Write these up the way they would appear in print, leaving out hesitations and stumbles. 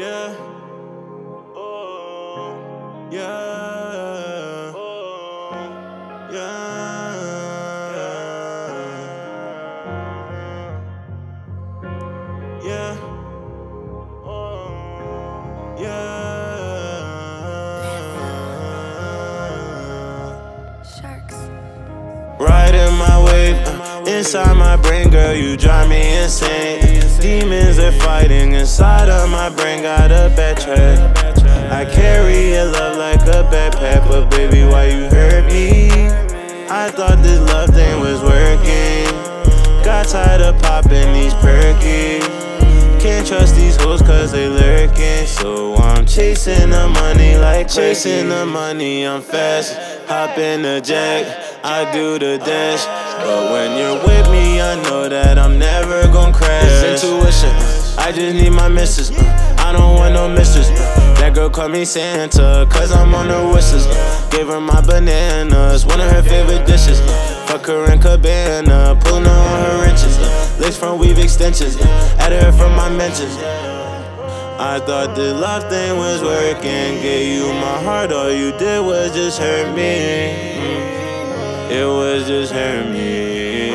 Yeah. Oh. Yeah. Oh. Yeah. Yeah. Oh. Yeah. Sharks. Riding my wave, inside my brain, girl, you drive me insane. Demons are fighting inside of my brain, got a bad track. I carry your love like a backpack, but baby, why you hurt me? I thought this love thing was working. Got tired of popping these perkies. Can't trust these hoes cause they lurking. So I'm chasing the money like crazy. Chasing the money, I'm fast. Hop in the jack, I do the dash. But when you're with me, I know that I'm never gon' crash. It's intuition, I just need my missus. I don't want no mistress. That girl call me Santa, cause I'm on her wishes. Gave her my bananas, one of her favorite dishes. Fuck her in Cabana, pulling her on her wrenches. Lace front weave extensions, added her from my mentions. I thought the love thing was working. Gave you my heart, all you did was just hurt me. It was just hurt me.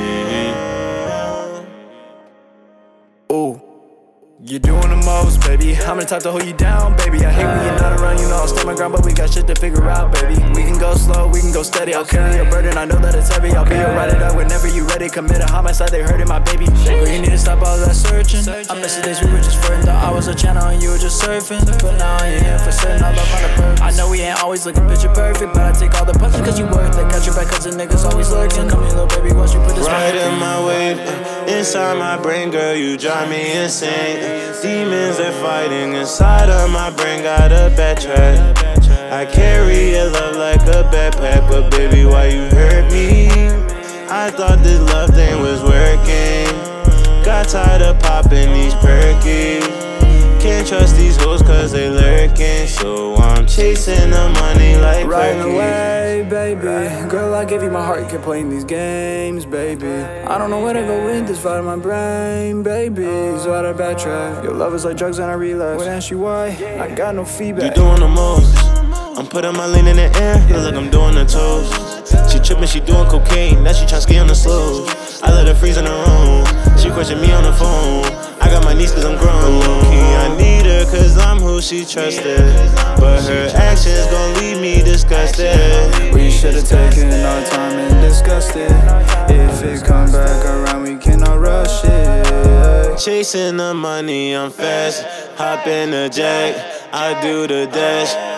Ooh, you're doing the most, baby. I'm the type to hold you down, baby. I hate when you're not around, you know I'll stand my ground, but we got shit to figure out, baby. We can go slow, we can go steady. I'll carry your burden, I know that it's heavy. I'll be your ride it out whenever you ready. Commit a homicide, they hurting my baby. Girl, you need to stop all that searching. I miss the days we were just flirting. Thought I was a channel and you were just surfing. But now I ain't here for certain, I love on the purpose. I know we ain't always looking picture perfect, but I take all the punches cause you worth it. Got your back cause the niggas always lurking. Come here, little baby, watch you put this Riding my wave, inside my brain, girl, you drive me insane. Demons are fighting inside of my brain, got a bad track. I carry your love like a backpack, but baby, why you hurt me? I thought this love thing was working. Got tired of popping these perkies. Can't trust these hoes cause they lurking. So I'm chasing the money like riding perky. away, baby. Girl, I gave you my heart, you kept playing these games, baby. I don't know where to go with this fight in my brain, baby. So out of backtrack. Your love is like drugs and I relapse. When I ask you why, I got no feedback. You doing the most. I'm putting my lean in the air, feel like I'm doing the toast. She trippin', she doing cocaine, now she tryna ski on the slopes. I let her freeze in her room, she question me on the phone. I got my niece cause I'm grown. Low-key, I need her cause I'm who she trusted, but her actions gon' leave me disgusted. We should've taken our time and discussed it. If it come back around, we cannot rush it. Chasing the money, I'm fast. Hop in the jack, I do the dash.